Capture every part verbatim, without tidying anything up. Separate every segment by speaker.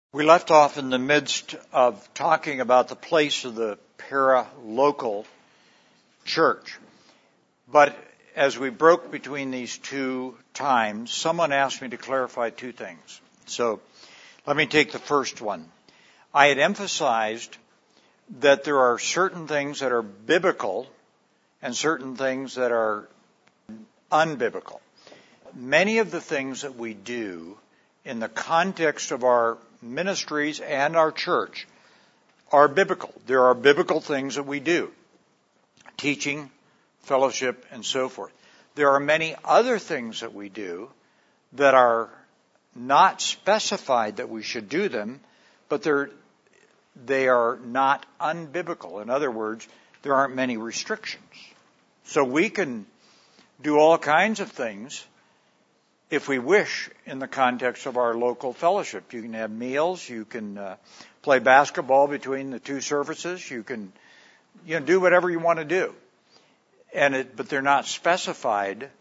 Speaker 1: We left off in the midst of talking about the place of the para-local church. But as we broke between these two times, someone asked me to clarify two things. So let me take the first one. I had emphasized that there are certain things that are biblical and certain things that are unbiblical. Many of the things that we do in the context of our ministries and our church are biblical. There are biblical things that we do. Teaching, fellowship, and so forth. There are many other things that we do that are not specified that we should do them, but they're, they are not unbiblical. In other words, there aren't many restrictions. So we can do all kinds of things if we wish, in the context of our local fellowship. You can have meals, you can uh, play basketball between the two services, you can you know, do whatever you want to do. And it, but they're not specified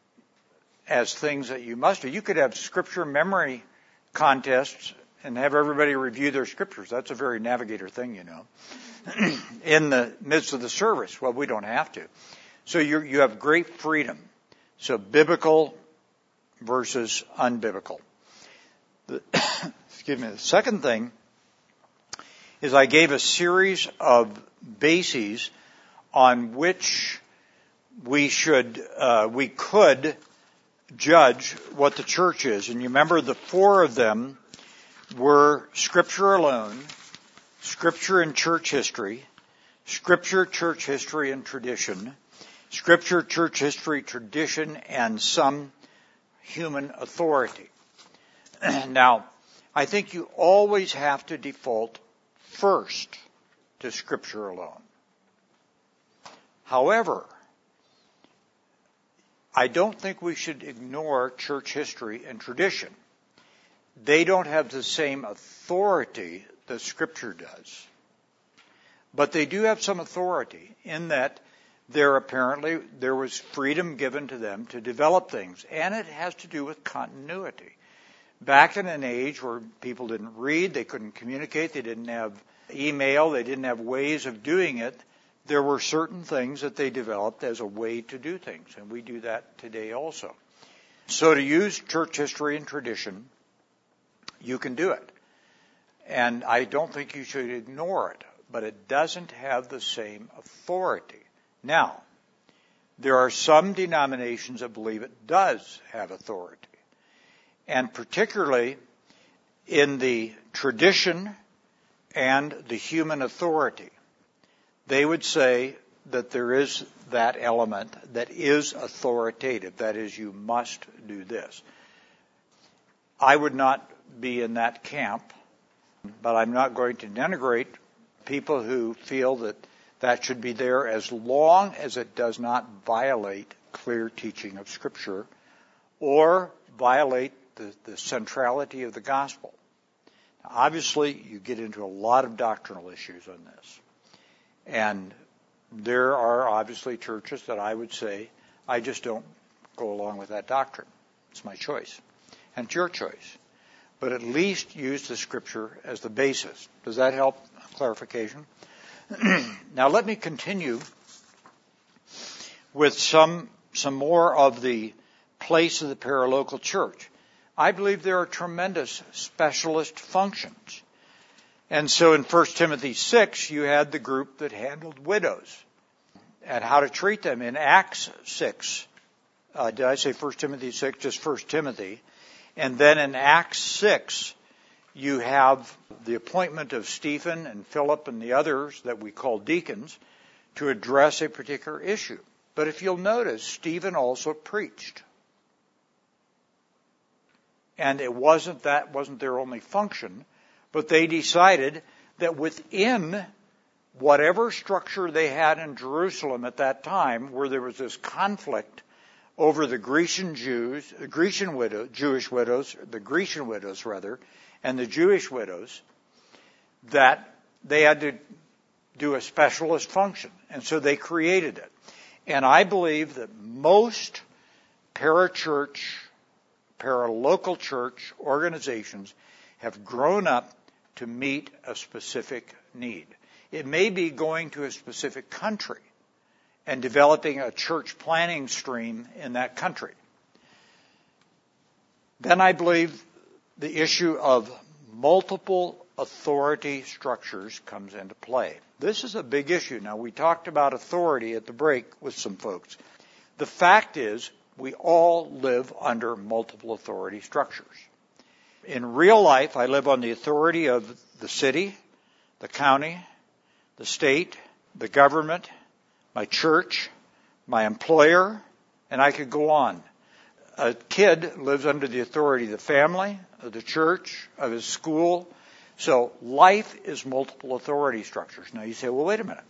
Speaker 1: as things that you must do. You could have scripture memory contests and have everybody review their scriptures. That's a very Navigator thing, you know, in the midst of the service. Well, we don't have to. So you you have great freedom. So biblical versus unbiblical. The, excuse me. The second thing is I gave a series of bases on which we should, uh, we could judge what the church is. And you remember the four of them were Scripture alone, Scripture and church history, Scripture, church history, and tradition, Scripture, church history, tradition, and some human authority. Now, I think you always have to default first to Scripture alone. However, I don't think we should ignore church history and tradition. They don't have the same authority that Scripture does. But they do have some authority in that There apparently, there was freedom given to them to develop things. And it has to do with continuity. Back in an age where people didn't read, they couldn't communicate, they didn't have email, they didn't have ways of doing it, there were certain things that they developed as a way to do things. And we do that today also. So to use church history and tradition, you can do it. And I don't think you should ignore it. But it doesn't have the same authority. Now, there are some denominations that believe it does have authority. And particularly in the tradition and the human authority, they would say that there is that element that is authoritative. That is, you must do this. I would not be in that camp, but I'm not going to denigrate people who feel that that should be there as long as it does not violate clear teaching of Scripture or violate the, the centrality of the gospel. Now, obviously, you get into a lot of doctrinal issues on this. And there are obviously churches that I would say, I just don't go along with that doctrine. It's my choice. And it's your choice. But at least use the Scripture as the basis. Does that help? Clarification? Now let me continue with some some more of the place of the paralocal church. I believe there are tremendous specialist functions. And so in First Timothy six, you had the group that handled widows and how to treat them. In Acts six, uh, did I say First Timothy six? Just First Timothy. And then in Acts six, you have the appointment of Stephen and Philip and the others that we call deacons to address a particular issue. But if you'll notice, Stephen also preached. And it wasn't that wasn't their only function, but they decided that within whatever structure they had in Jerusalem at that time, where there was this conflict over the Grecian Jews, the Grecian widow, Jewish widows, the Grecian widows rather, and the Jewish widows, that they had to do a specialist function. And so they created it. And I believe that most parachurch, paralocal church organizations have grown up to meet a specific need. It may be going to a specific country and developing a church planning stream in that country. Then I believe the issue of multiple authority structures comes into play. This is a big issue. Now, we talked about authority at the break with some folks. The fact is, we all live under multiple authority structures. In real life, I live on the authority of the city, the county, the state, the government, my church, my employer, and I could go on. A kid lives under the authority of the family, of the church, of his school. So life is multiple authority structures. Now you say, well, wait a minute.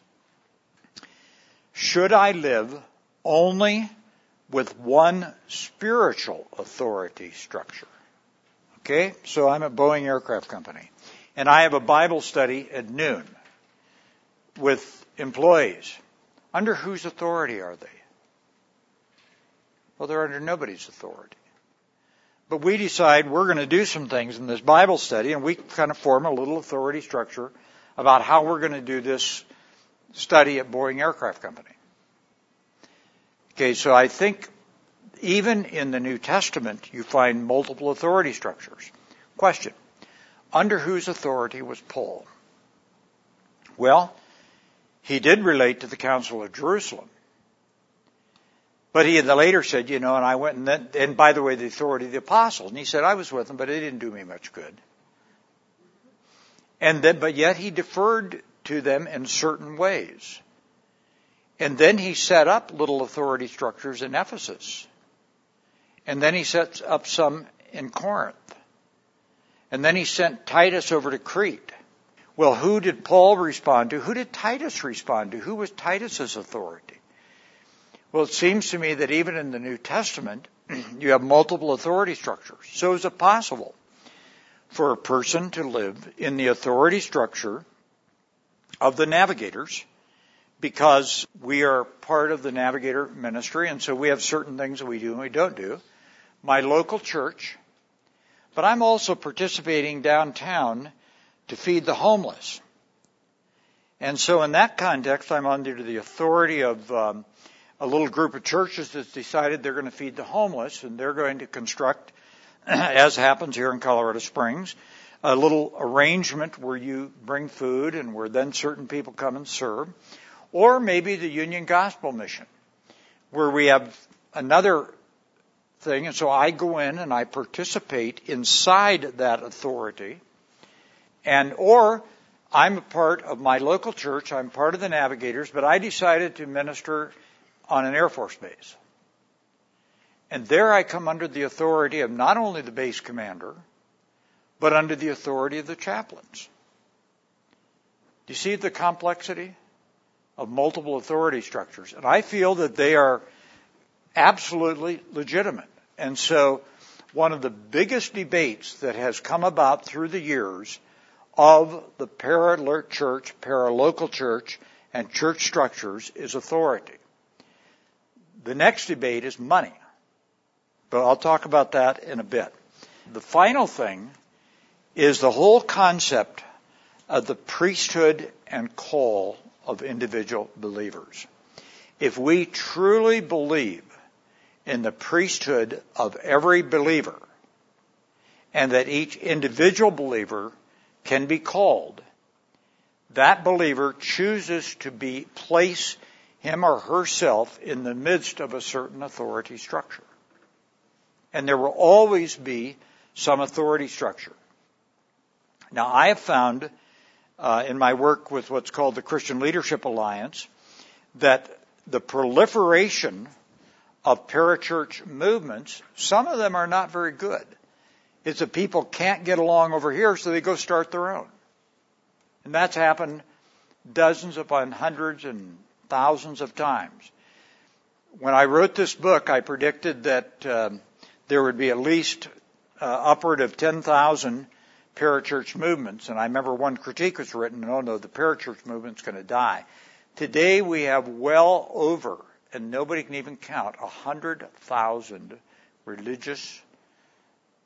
Speaker 1: Should I live only with one spiritual authority structure? Okay, so I'm at Boeing Aircraft Company, and I have a Bible study at noon with employees. Under whose authority are they? Well, they're under nobody's authority. But we decide we're going to do some things in this Bible study, and we kind of form a little authority structure about how we're going to do this study at Boeing Aircraft Company. Okay, so I think even in the New Testament, you find multiple authority structures. Question: under whose authority was Paul? Well, he did relate to the Council of Jerusalem. But he later said, you know, and I went and then, and by the way, the authority of the apostles. And he said, I was with them, but it didn't do me much good. And then, but yet he deferred to them in certain ways. And then he set up little authority structures in Ephesus. And then he set up some in Corinth. And then he sent Titus over to Crete. Well, who did Paul respond to? Who did Titus respond to? Who was Titus's authority? Well, it seems to me that even in the New Testament, you have multiple authority structures. So is it possible for a person to live in the authority structure of the navigators, because we are part of the navigator ministry, and so we have certain things that we do and we don't do. My local church, but I'm also participating downtown to feed the homeless. And so in that context, I'm under the authority of um, a little group of churches that's decided they're going to feed the homeless, and they're going to construct, as happens here in Colorado Springs, a little arrangement where you bring food and where then certain people come and serve. Or maybe the Union Gospel Mission, where we have another thing, and so I go in and I participate inside that authority. And or I'm a part of my local church, I'm part of the Navigators, but I decided to minister on an Air Force base. And there I come under the authority of not only the base commander, but under the authority of the chaplains. Do you see the complexity of multiple authority structures? And I feel that they are absolutely legitimate. And so one of the biggest debates that has come about through the years of the para-church, para-local church, and church structures is authority. The next debate is money. But I'll talk about that in a bit. The final thing is the whole concept of the priesthood and call of individual believers. If we truly believe in the priesthood of every believer, and that each individual believer can be called, that believer chooses to be place him or herself in the midst of a certain authority structure. And there will always be some authority structure. Now, I have found uh, in my work with what's called the Christian Leadership Alliance that the proliferation of parachurch movements, some of them are not very good. It's that people can't get along over here, so they go start their own. And that's happened dozens upon hundreds and thousands of times. When I wrote this book, I predicted that um, there would be at least uh, upward of ten thousand parachurch movements. And I remember one critique was written, no, no, the parachurch movement's going to die. Today we have well over, and nobody can even count, one hundred thousand religious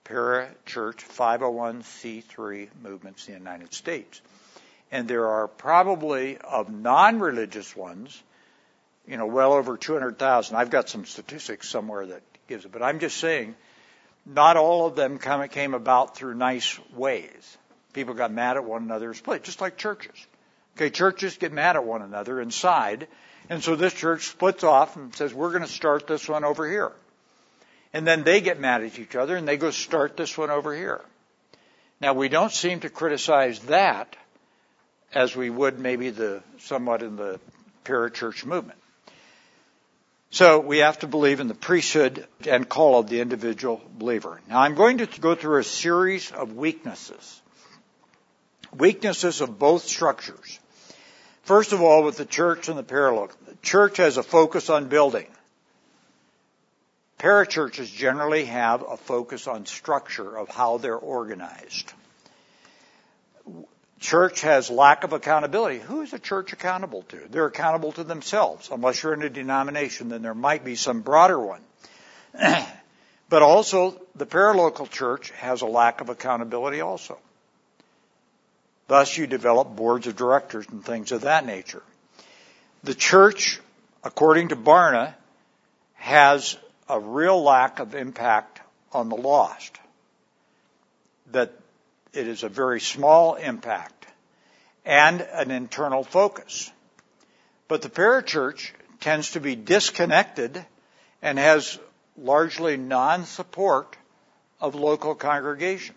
Speaker 1: parachurch five oh one c three movements in the United States. And there are probably, of non-religious ones, you know, well over two hundred thousand. I've got some statistics somewhere that gives it. But I'm just saying, not all of them come, came about through nice ways. People got mad at one another, split, just like churches. Okay, churches get mad at one another inside. And so this church splits off and says, we're going to start this one over here. And then they get mad at each other and they go start this one over here. Now, we don't seem to criticize that as we would maybe the somewhat in the parachurch movement. So we have to believe in the priesthood and call of the individual believer. Now, I'm going to go through a series of weaknesses. Weaknesses of both structures. First of all, with the church and the paralocal. The church has a focus on building. Parachurches generally have a focus on structure of how they're organized. Church has lack of accountability. Who is a church accountable to? They're accountable to themselves. Unless you're in a denomination, then there might be some broader one. But also, the paralocal church has a lack of accountability also. Thus, you develop boards of directors and things of that nature. The church, according to Barna, has a real lack of impact on the lost. That it is a very small impact and an internal focus. But the parachurch tends to be disconnected and has largely non-support of local congregations.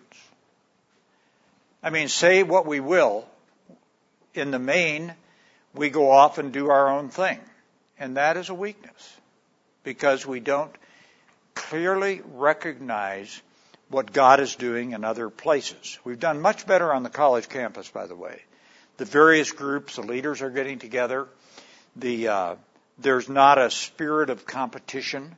Speaker 1: I mean, say what we will, in the main, we go off and do our own thing. And that is a weakness because we don't clearly recognize what God is doing in other places. We've done much better on the college campus, by the way. The various groups, the leaders are getting together. The uh, there's not a spirit of competition.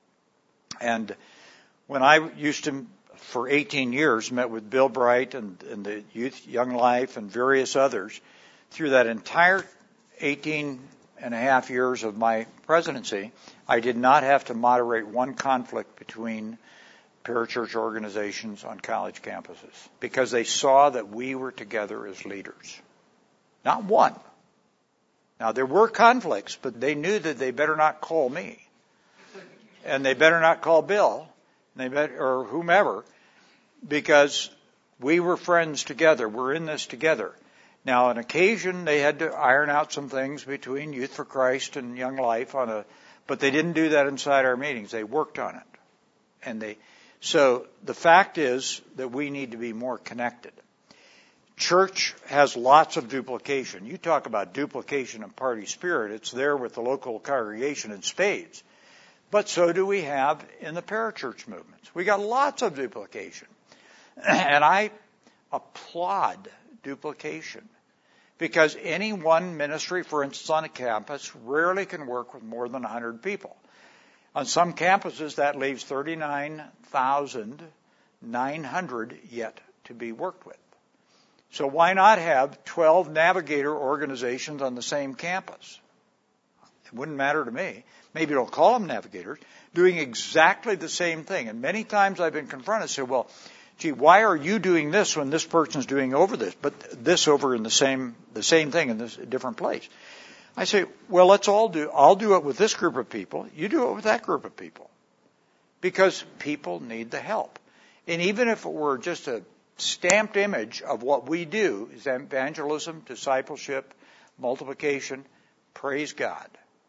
Speaker 1: And when I used to, for eighteen years, met with Bill Bright and, and the Youth Young Life and various others, through that entire eighteen and a half years of my presidency, I did not have to moderate one conflict between parachurch organizations on college campuses because they saw that we were together as leaders. Not one. Now, there were conflicts, but they knew that they better not call me. And they better not call Bill, they better, or whomever, because we were friends together. We're in this together. Now, on occasion, they had to iron out some things between Youth for Christ and Young Life on a, but they didn't do that inside our meetings. They worked on it. And they, so the fact is that we need to be more connected. Church has lots of duplication. You talk about duplication of party spirit. It's there with the local congregation in spades. But so do we have in the parachurch movements. We got lots of duplication. And I applaud duplication. Because any one ministry, for instance, on a campus, rarely can work with more than one hundred people. On some campuses, that leaves thirty-nine thousand nine hundred yet to be worked with. So why not have twelve navigator organizations on the same campus? It wouldn't matter to me. Maybe don't call them navigators, doing exactly the same thing. And many times I've been confronted and said, well, gee, why are you doing this when this person's doing over this, but this over in the same the same thing in this different place? I say, well, let's all do, I'll do it with this group of people. You do it with that group of people. Because people need the help. And even if it were just a stamped image of what we do, is evangelism, discipleship, multiplication, praise God.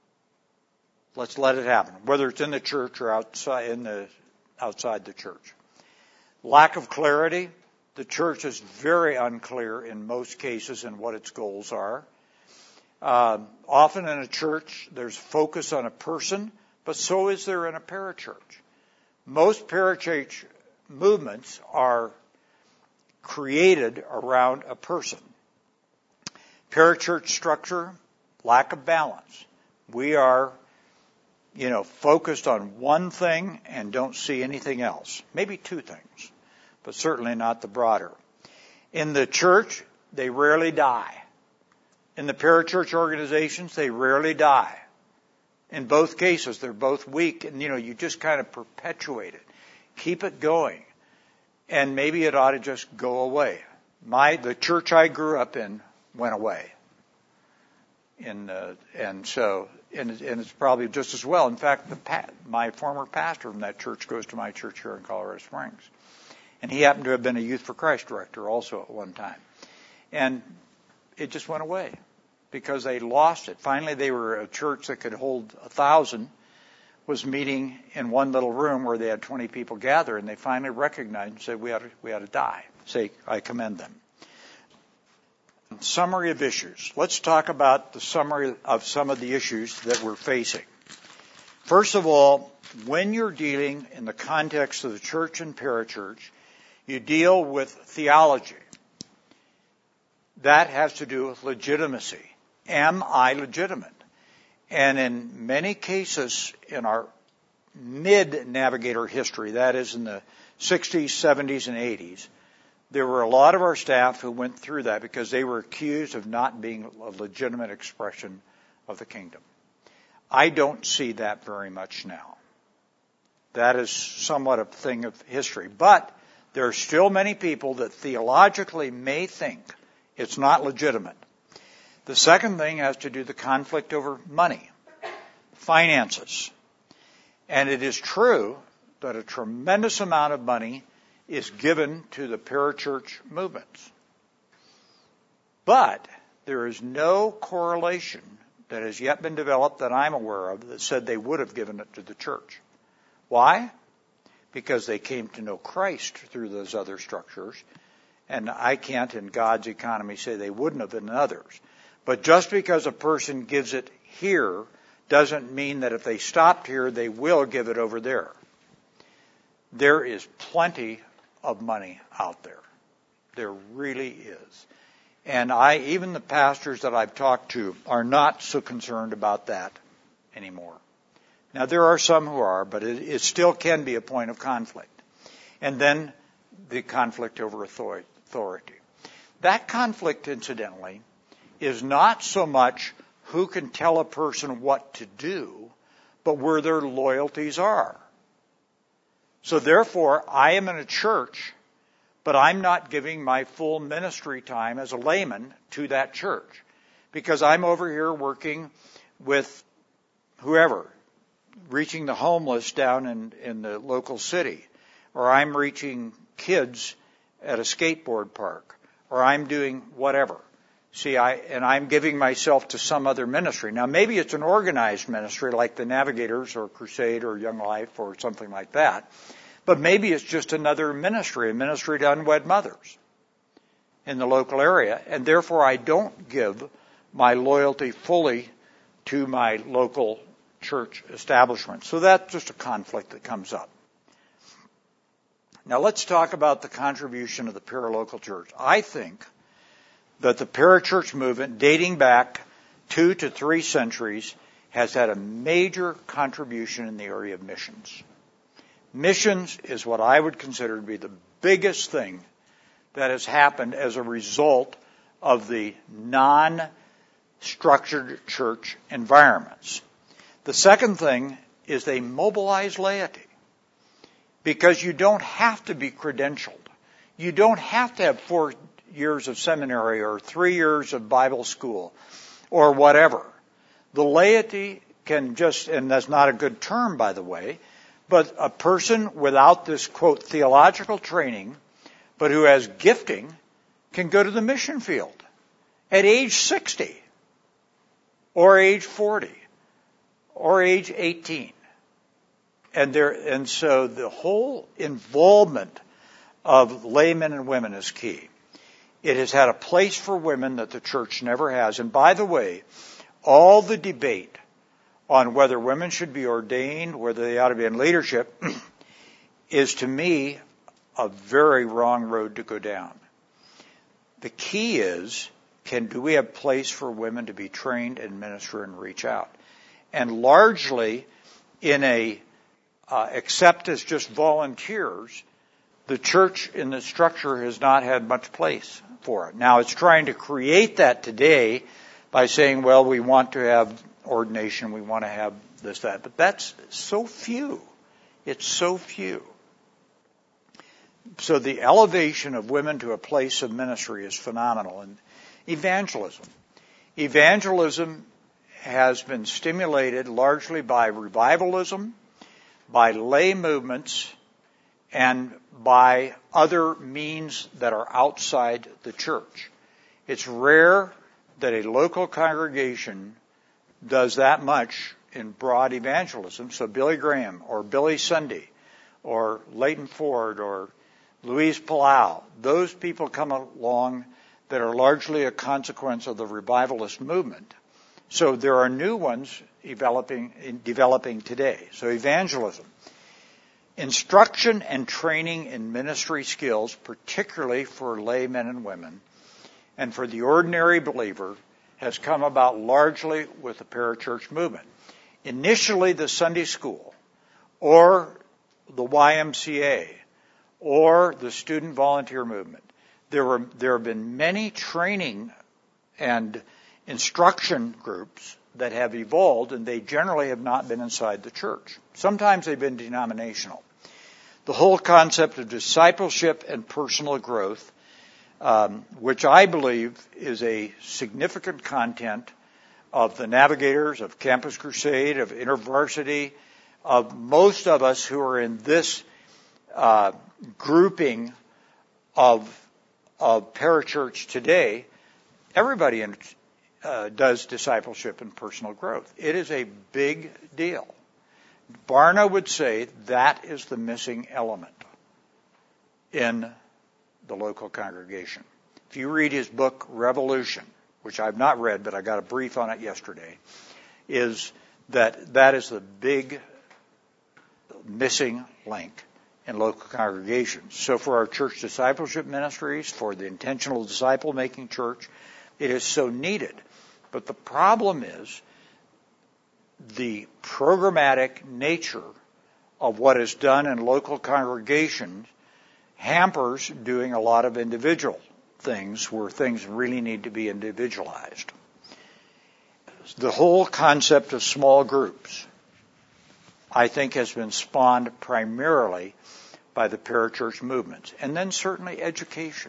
Speaker 1: Let's let it happen, whether it's in the church or outside, in the, outside the church. Lack of clarity. The church is very unclear in most cases in what its goals are. Uh, often in a church, there's focus on a person, but so is there in a parachurch. Most parachurch movements are created around a person. Parachurch structure, lack of balance. We are, you know, focused on one thing and don't see anything else. Maybe two things, but certainly not the broader. In the church, they rarely die. In the parachurch organizations, they rarely die. In both cases, they're both weak, and, you know, you just kind of perpetuate it. Keep it going. and maybe it ought to just go away. My the church I grew up in went away, in uh, and so and, and it's probably just as well. In fact, the my former pastor from that church goes to my church here in Colorado Springs, and he happened to have been a Youth for Christ director also at one time, and it just went away because they lost it. Finally, they were a church that could hold a thousand. Was meeting in one little room where they had twenty people gather, and they finally recognized and said, we ought to, we ought to die. Say, I commend them. Summary of issues. Let's talk about the summary of some of the issues that we're facing. First of all, when you're dealing in the context of the church and parachurch, you deal with theology. That has to do with legitimacy. Am I legitimate? And in many cases in our mid-Navigator history, that is in the sixties, seventies, and eighties, there were a lot of our staff who went through that because they were accused of not being a legitimate expression of the kingdom. I don't see that very much now. That is somewhat a thing of history. But there are still many people that theologically may think it's not legitimate. The second thing has to do with the conflict over money, finances. And it is true that a tremendous amount of money is given to the parachurch movements. But there is no correlation that has yet been developed that I'm aware of that said they would have given it to the church. Why? Because they came to know Christ through those other structures. And I can't, in God's economy, say they wouldn't have in others. But just because a person gives it here doesn't mean that if they stopped here, they will give it over there. There is plenty of money out there. There really is. And I, even the pastors that I've talked to are not so concerned about that anymore. Now, there are some who are, but it, it still can be a point of conflict. And then the conflict over authority. That conflict, incidentally, is not so much who can tell a person what to do, but where their loyalties are. So therefore, I am in a church, but I'm not giving my full ministry time as a layman to that church because I'm over here working with whoever, reaching the homeless down in, in the local city, or I'm reaching kids at a skateboard park, or I'm doing whatever. See, I, and I'm giving myself to some other ministry. Now, maybe it's an organized ministry like the Navigators or Crusade or Young Life or something like that. But maybe it's just another ministry, a ministry to unwed mothers in the local area. And therefore, I don't give my loyalty fully to my local church establishment. So that's just a conflict that comes up. Now, let's talk about the contribution of the paralocal church. I think that the parachurch movement, dating back two to three centuries, has had a major contribution in the area of missions. Missions is what I would consider to be the biggest thing that has happened as a result of the non-structured church environments. The second thing is they mobilize laity because you don't have to be credentialed. You don't have to have four years of seminary or three years of Bible school or whatever. The laity can just, and that's not a good term, by the way, but a person without this, quote, theological training, but who has gifting, can go to the mission field at age sixty or age forty or age eighteen. And there, and so the whole involvement of laymen and women is key. It has had a place for women that the church never has. And by the way, all the debate on whether women should be ordained, whether they ought to be in leadership, is to me a very wrong road to go down. The key is, can do we have place for women to be trained in ministry and reach out? And largely in a uh, except as just volunteers, the church in the structure has not had much place for it. Now it's trying to create that today by saying, well, we want to have ordination, we want to have this, that. But that's so few. It's so few. so the elevation of women to a place of ministry is phenomenal. And evangelism. Evangelism has been stimulated largely by revivalism, by lay movements, and by other means that are outside the church. It's rare that a local congregation does that much in broad evangelism. So Billy Graham or Billy Sunday or Leighton Ford or Louise Palau, those people come along that are largely a consequence of the revivalist movement. So there are new ones developing, developing today. So evangelism. Instruction and training in ministry skills, particularly for laymen and women, and for the ordinary believer, has come about largely with the parachurch movement. Initially, the Sunday school, or the Y M C A, or the student volunteer movement. There were there have been many training and instruction groups that have evolved, and they generally have not been inside the church. Sometimes they've been denominational. The whole concept of discipleship and personal growth, um, which I believe is a significant content of the Navigators, of Campus Crusade, of InterVarsity, of most of us who are in this uh, grouping of of parachurch today. Everybody in Uh, does discipleship and personal growth. It is a big deal. Barna would say that is the missing element in the local congregation. If you read his book, Revolution, which I've not read, but I got a brief on it yesterday, is that that is the big missing link in local congregations. So for our church discipleship ministries, for the intentional disciple-making church, it is so needed. But the problem is the programmatic nature of what is done in local congregations hampers doing a lot of individual things where things really need to be individualized. The whole concept of small groups, I think, has been spawned primarily by the parachurch movements. And then certainly education.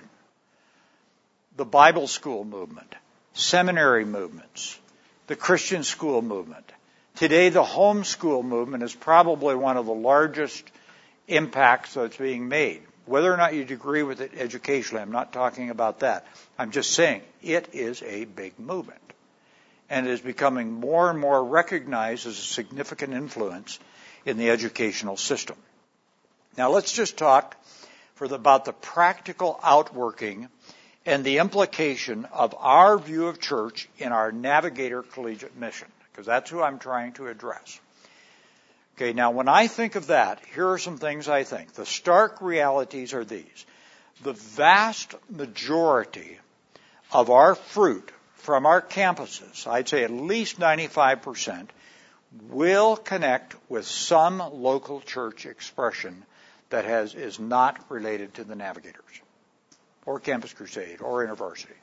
Speaker 1: The Bible school movement, seminary movements, the Christian school movement. Today, the homeschool movement is probably one of the largest impacts that's being made. Whether or not you agree with it educationally, I'm not talking about that. I'm just saying it is a big movement. And it is becoming more and more recognized as a significant influence in the educational system. Now let's just talk for the, about the practical outworking and the implication of our view of church in our Navigator Collegiate mission, because that's who I'm trying to address. Okay, now when I think of that, here are some things I think. The stark realities are these. The vast majority of our fruit from our campuses, I'd say at least ninety-five percent, will connect with some local church expression that has is not related to the Navigators, or Campus Crusade, or InterVarsity.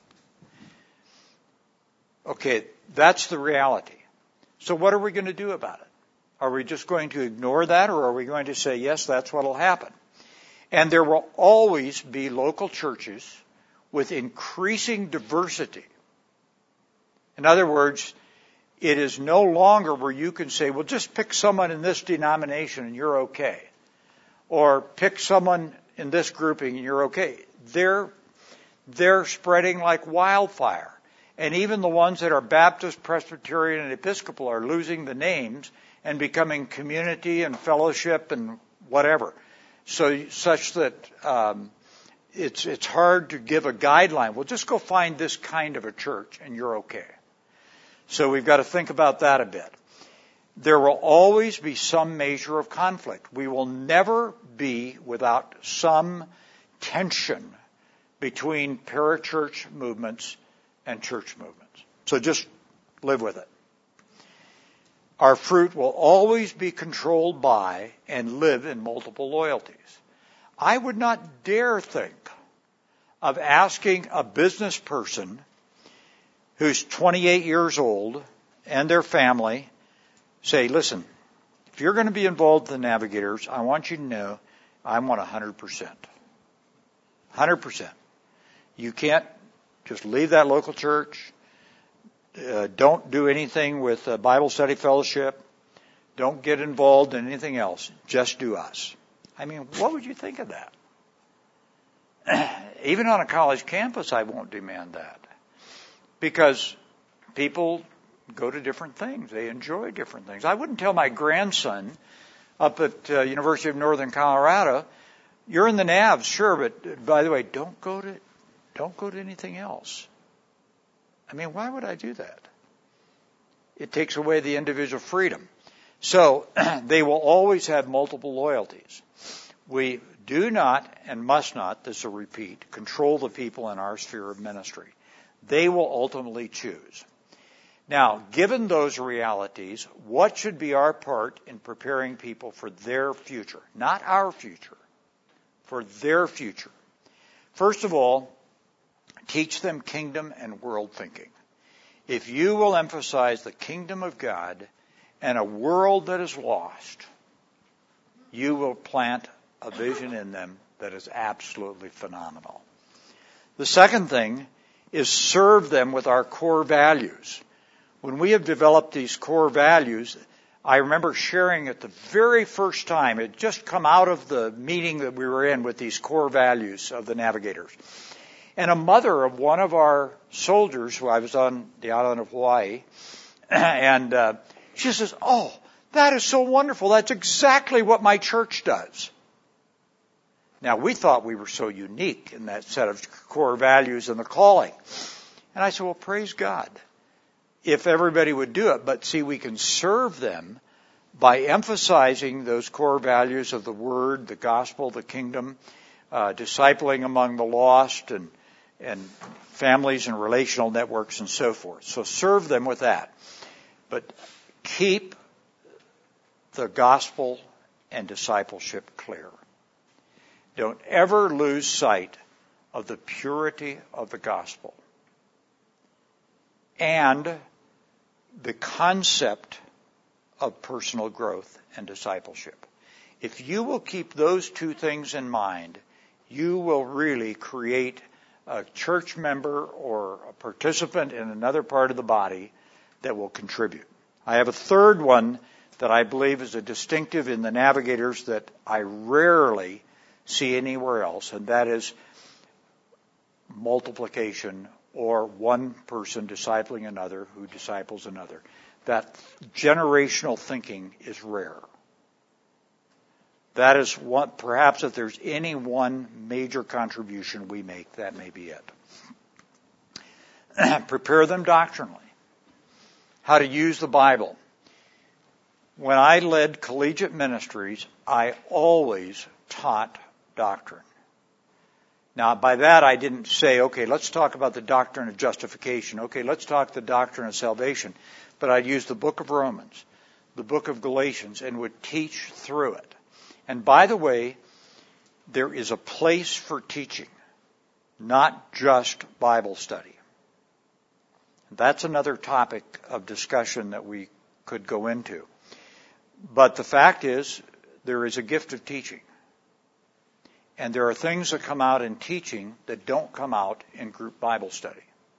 Speaker 1: Okay, that's the reality. So what are we going to do about it? Are we just going to ignore that, or are we going to say, yes, that's what will happen? And there will always be local churches with increasing diversity. In other words, it is no longer where you can say, well, just pick someone in this denomination and you're okay. Or pick someone in this grouping and you're okay. They're, they're spreading like wildfire. And even the ones that are Baptist, Presbyterian, and Episcopal are losing the names and becoming community and fellowship and whatever. So such that um, it's it's hard to give a guideline. Well, just go find this kind of a church and you're okay. So we've got to think about that a bit. There will always be some measure of conflict. We will never be without some tension between parachurch movements and church movements. So just live with it. Our fruit will always be controlled by and live in multiple loyalties. I would not dare think of asking a business person who's twenty-eight years old and their family, say, listen, if you're going to be involved in the Navigators, I want you to know I want one hundred percent. one hundred percent. You can't just leave that local church. Uh, don't do anything with uh, Bible study fellowship. Don't get involved in anything else. Just do us. I mean, what would you think of that? Even on a college campus, I won't demand that. Because people go to different things. They enjoy different things. I wouldn't tell my grandson up at uh, University of Northern Colorado, you're in the Navs, sure, but by the way, don't go to don't go to anything else. I mean, why would I do that? It takes away the individual freedom. So they will always have multiple loyalties. We do not and must not, this is a repeat, control the people in our sphere of ministry. They will ultimately choose. Now, given those realities, what should be our part in preparing people for their future? Not our future, for their future. First of all, teach them kingdom and world thinking. If you will emphasize the kingdom of God and a world that is lost, you will plant a vision in them that is absolutely phenomenal. The second thing is serve them with our core values. When we have developed these core values, I remember sharing it the very first time. It had just come out of the meeting that we were in with these core values of the Navigators. And a mother of one of our soldiers, who I was on the island of Hawaii, and uh, she says, "Oh, that is so wonderful. That's exactly what my church does." Now, we thought we were so unique in that set of core values and the calling. And I said, well, praise God if everybody would do it. But see, we can serve them by emphasizing those core values of the Word, the Gospel, the Kingdom, uh, discipling among the lost, and and families and relational networks and so forth. So serve them with that. But keep the gospel and discipleship clear. Don't ever lose sight of the purity of the gospel and the concept of personal growth and discipleship. If you will keep those two things in mind, you will really create a church member or a participant in another part of the body that will contribute. I have a third one that I believe is a distinctive in the Navigators that I rarely see anywhere else, and that is multiplication, or one person discipling another who disciples another. That generational thinking is rare. That is what, perhaps if there's any one major contribution we make, that may be it. Prepare them doctrinally. How to use the Bible. When I led collegiate ministries, I always taught doctrine. Now, by that I didn't say, okay, let's talk about the doctrine of justification. Okay, let's talk the doctrine of salvation. But I'd use the book of Romans, the book of Galatians, and would teach through it. And by the way, there is a place for teaching, not just Bible study. That's another topic of discussion that we could go into. But the fact is, there is a gift of teaching. And there are things that come out in teaching that don't come out in group Bible study.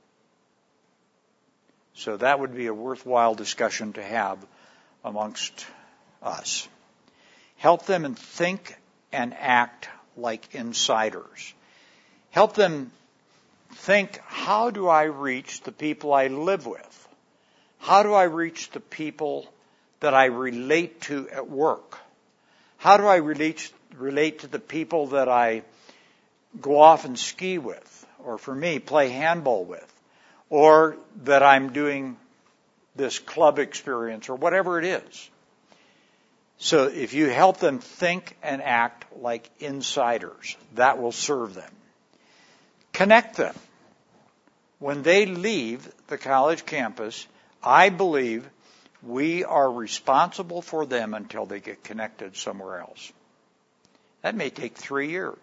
Speaker 1: So that would be a worthwhile discussion to have amongst us. Help them and think and act like insiders. Help them think, how do I reach the people I live with? How do I reach the people that I relate to at work? How do I relate, relate to the people that I go off and ski with, or for me, play handball with, or that I'm doing this club experience, or whatever it is? So if you help them think and act like insiders, that will serve them. Connect them. When they leave the college campus, I believe we are responsible for them until they get connected somewhere else. That may take three years.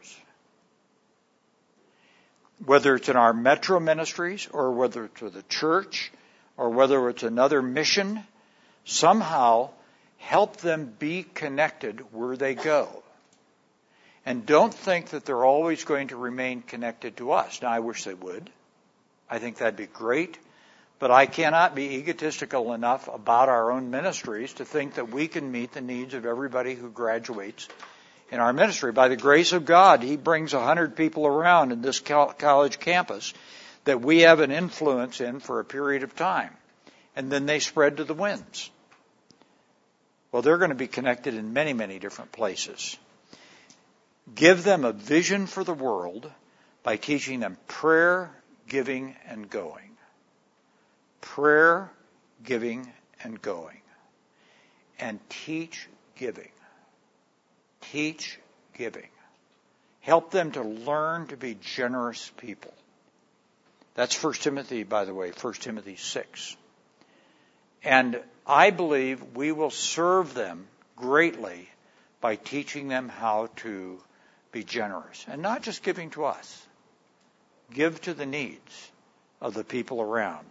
Speaker 1: Whether it's in our metro ministries, or whether it's with a church, or whether it's another mission, somehow help them be connected where they go. And don't think that they're always going to remain connected to us. Now, I wish they would. I think that'd be great. But I cannot be egotistical enough about our own ministries to think that we can meet the needs of everybody who graduates in our ministry. By the grace of God, He brings a hundred people around in this college campus that we have an influence in for a period of time. And then they spread to the winds. Well, they're going to be connected in many, many different places. Give them a vision for the world by teaching them prayer, giving, and going. Prayer, giving, and going. And teach giving. Teach giving. Help them to learn to be generous people. That's First Timothy, by the way, First Timothy six. And I believe we will serve them greatly by teaching them how to be generous. And not just giving to us. Give to the needs of the people around.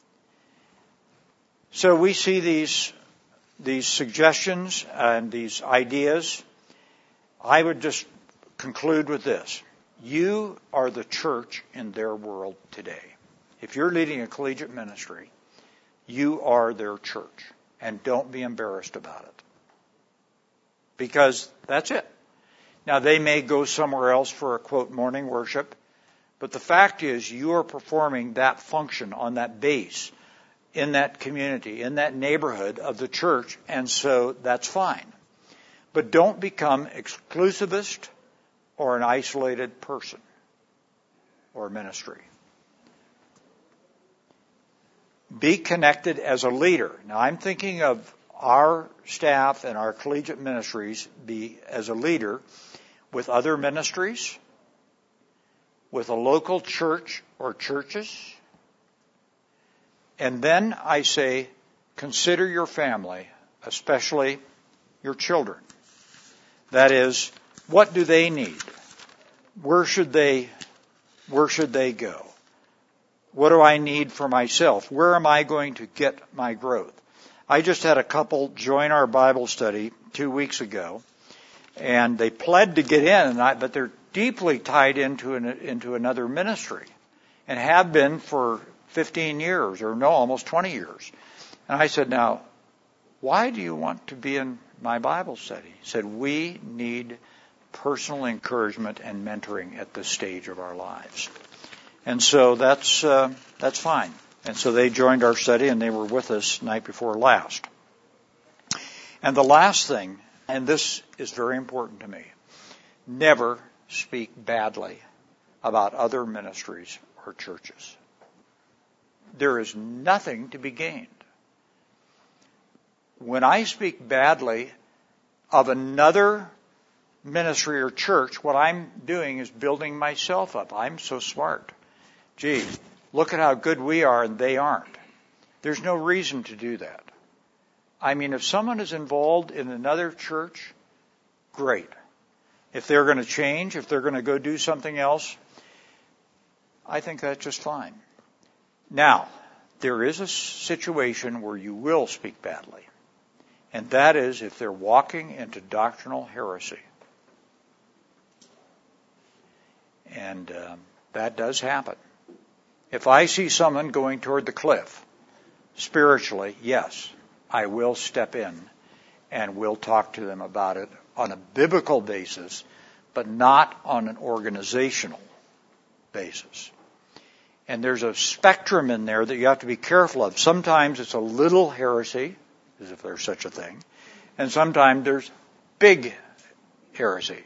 Speaker 1: So we see these, these suggestions and these ideas. I would just conclude with this. You are the church in their world today. If you're leading a collegiate ministry, you are their church. And don't be embarrassed about it. Because that's it. Now, they may go somewhere else for a, quote, morning worship. But the fact is, you are performing that function on that base, in that community, in that neighborhood of the church. And so that's fine. But don't become exclusivist or an isolated person or ministry. Be connected as a leader. Now, I'm thinking of our staff and our collegiate ministries be as a leader with other ministries, with a local church or churches. And then I say, consider your family, especially your children. That is, what do they need? Where should they, where should they go? What do I need for myself? Where am I going to get my growth? I just had a couple join our Bible study two weeks ago, and they pled to get in, and I, but they're deeply tied into an, into another ministry, and have been for fifteen years, or no, almost twenty years. And I said, now, why do you want to be in my Bible study? He said, we need personal encouragement and mentoring at this stage of our lives. And so that's uh, that's fine. And so they joined our study, and they were with us night before last. And the last thing, and this is very important to me, never speak badly about other ministries or churches. There is nothing to be gained. When I speak badly of another ministry or church, what I'm doing is building myself up. I'm so smart. Gee, look at how good we are and they aren't. There's no reason to do that. I mean, if someone is involved in another church, great. If they're going to change, if they're going to go do something else, I think that's just fine. Now, there is a situation where you will speak badly. And that is if they're walking into doctrinal heresy. And um, that does happen. If I see someone going toward the cliff, spiritually, yes, I will step in and will talk to them about it on a biblical basis, but not on an organizational basis. And there's a spectrum in there that you have to be careful of. Sometimes it's a little heresy, as if there's such a thing, and sometimes there's big heresy.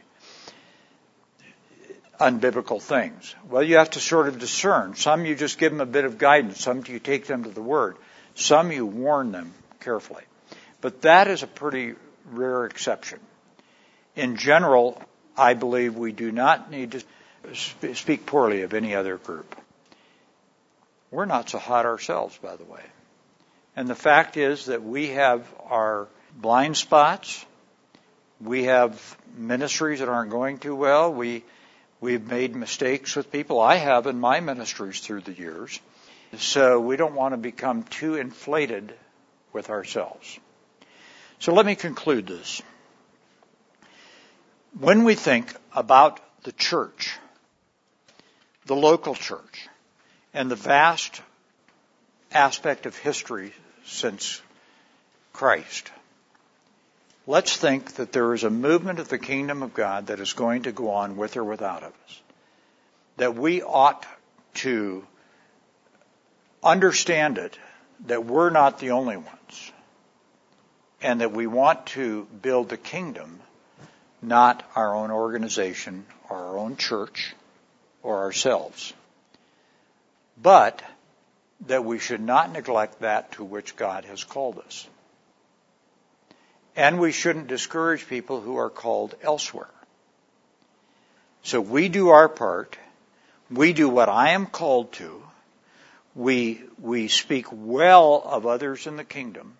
Speaker 1: Unbiblical things. Well, you have to sort of discern. Some you just give them a bit of guidance. Some you take them to the Word. Some you warn them carefully. But that is a pretty rare exception. In general, I believe we do not need to speak poorly of any other group. We're not so hot ourselves, by the way. And the fact is that we have our blind spots. We have ministries that aren't going too well. We We've made mistakes with people. I have in my ministries through the years. So we don't want to become too inflated with ourselves. So let me conclude this. When we think about the church, the local church, and the vast aspect of history since Christ, let's think that there is a movement of the kingdom of God that is going to go on with or without us. That we ought to understand it, that we're not the only ones, and that we want to build the kingdom, not our own organization or our own church or ourselves. But that we should not neglect that to which God has called us. And we shouldn't discourage people who are called elsewhere. So we do our part. We do what I am called to. We, we speak well of others in the kingdom.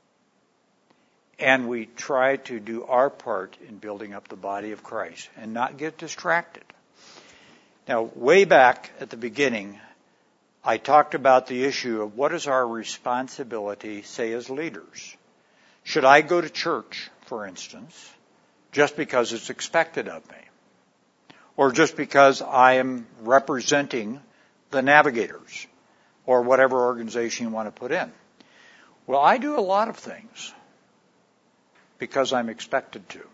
Speaker 1: And we try to do our part in building up the body of Christ and not get distracted. Now, way back at the beginning, I talked about the issue of what is our responsibility, say, as leaders. Should I go to church, for instance, just because it's expected of me? Or just because I am representing the navigators or whatever organization you want to put in? Well, I do a lot of things because I'm expected to.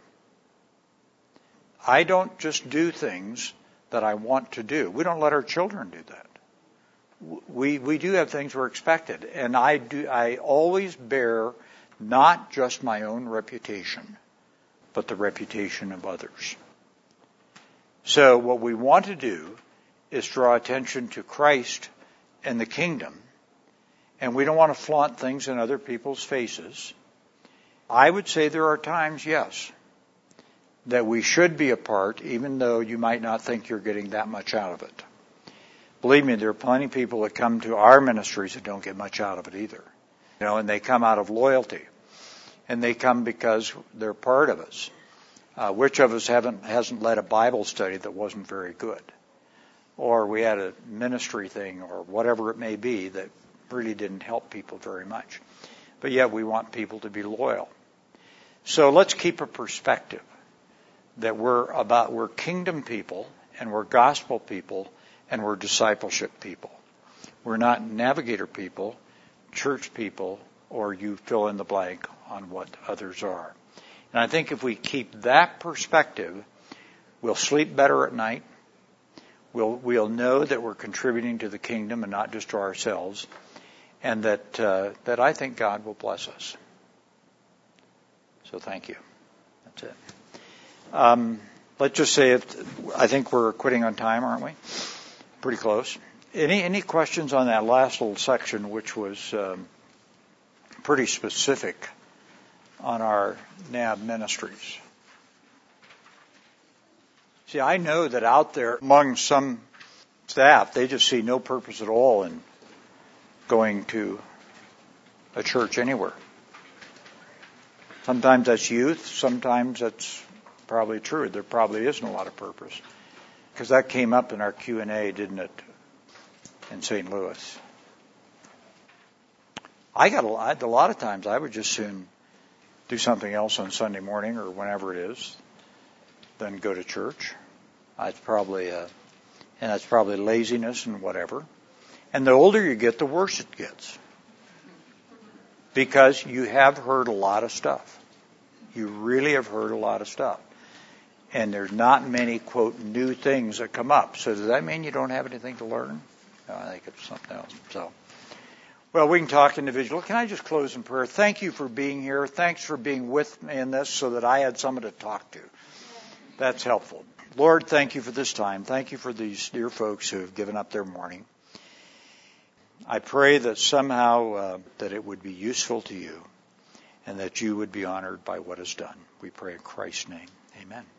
Speaker 1: I don't just do things that I want to do. We don't let our children do that. We we do have things we're expected, and I do. I always bear not just my own reputation, but the reputation of others. So what we want to do is draw attention to Christ and the kingdom, and we don't want to flaunt things in other people's faces. I would say there are times, yes, that we should be a part, even though you might not think you're getting that much out of it. Believe me, there are plenty of people that come to our ministries that don't get much out of it either. You know, and they come out of loyalty. And they come because they're part of us. Uh, which of us haven't hasn't led a Bible study that wasn't very good? Or we had a ministry thing or whatever it may be that really didn't help people very much. But yet we want people to be loyal. So let's keep a perspective that we're about we're kingdom people and we're gospel people and we're discipleship people. We're not navigator people, church people, or you fill in the blank on what others are. And I think if we keep that perspective, we'll sleep better at night. We'll, we'll know that we're contributing to the kingdom and not just to ourselves. And that, uh, that I think God will bless us. So thank you. That's it. Um, let's just say it, I think we're quitting on time, aren't we? Pretty close. Any any questions on that last little section, which was um, pretty specific on our N A B ministries? See, I know that out there among some staff, they just see no purpose at all in going to a church anywhere. Sometimes that's youth. Sometimes that's probably true. There probably isn't a lot of purpose. Because that came up in our Q and A, didn't it, in Saint Louis? I got a lot, a lot of times I would just soon do something else on Sunday morning or whenever it is than go to church. That's probably, uh, and that's probably laziness and whatever. And the older you get, the worse it gets. Because you have heard a lot of stuff. You really have heard a lot of stuff. And there's not many, quote, new things that come up. So does that mean you don't have anything to learn? No, I think it's something else. So, well, we can talk individually. Can I just close in prayer? Thank you for being here. Thanks for being with me in this so that I had someone to talk to. That's helpful. Lord, thank you for this time. Thank you for these dear folks who have given up their morning. I pray that somehow uh, that it would be useful to you and that you would be honored by what is done. We pray in Christ's name. Amen.